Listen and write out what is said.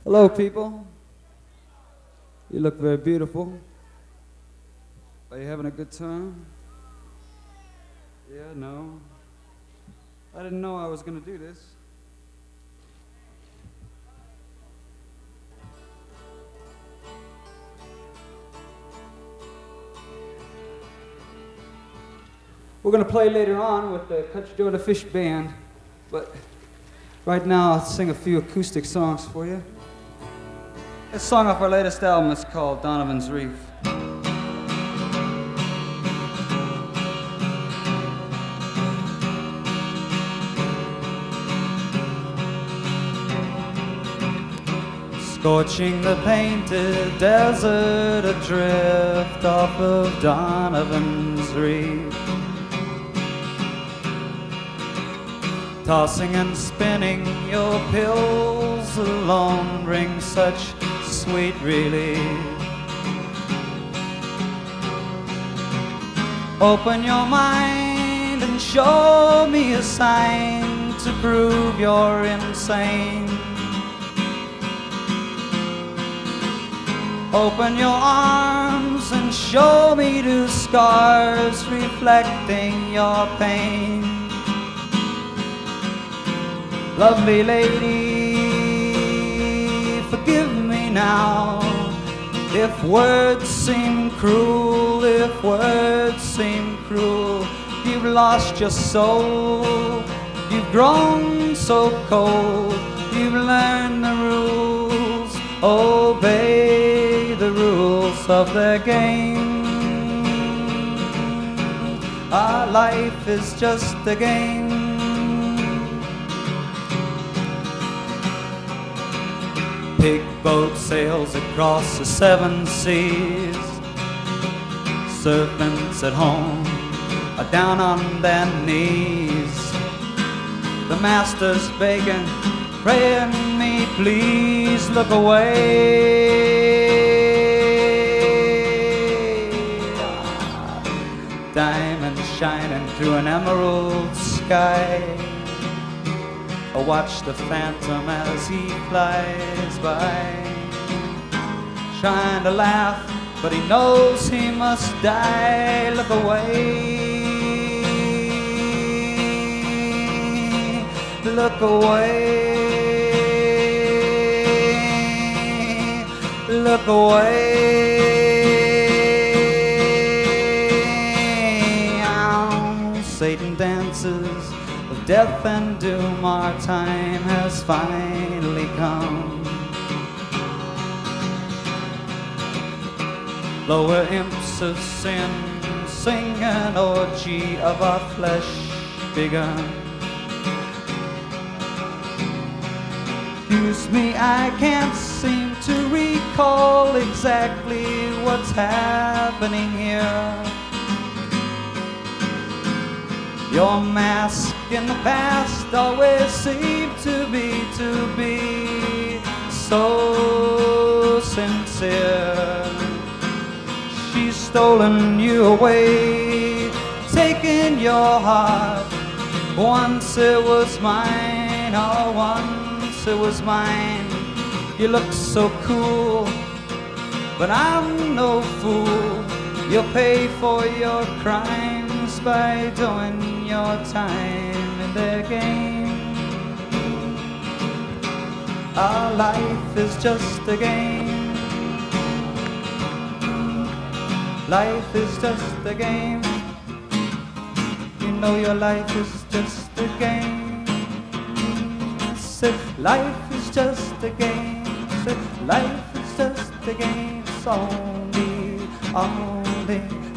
Hello, people. You look very beautiful. Are you having a good time? Yeah, no. I didn't know I was going to do this. We're going to play later on with the Country Joe the Fish Band, but right now I'll sing a few acoustic songs for you. This song off our latest album is called Donovan's Reef. Scorching the painted desert adrift off of Donovan's Reef, tossing and spinning your pills alone brings such sweet relief. Open your mind and show me a sign to prove you're insane. Open your arms and show me two scars reflecting your pain. Lovely lady, forgive me now if words seem cruel, if words seem cruel. You've lost your soul, you've grown so cold, you've learned the rules, obey the rules of the game. Our life is just a game. Big boat sails across the seven seas. Servants at home are down on their knees. The master's begging, praying me, please look away. Diamonds shining through an emerald sky. I watch the phantom as he flies by, trying to laugh, but he knows he must die. Look away, look away, look away. Satan dances with death and doom. Our time has finally come. Lower imps of sin sing an orgy of our flesh begun. Excuse me, I can't seem to recall exactly what's happening here. Your mask in the past always seemed to be so sincere. She's stolen you away, taken your heart. Once it was mine, oh, once it was mine. You look so cool, but I'm no fool. You'll pay for your crimes by doing your time in their game. Our life is just a game. Life is just a game. You know your life is just a game. Say life is just a game. Say life is just a game. It's only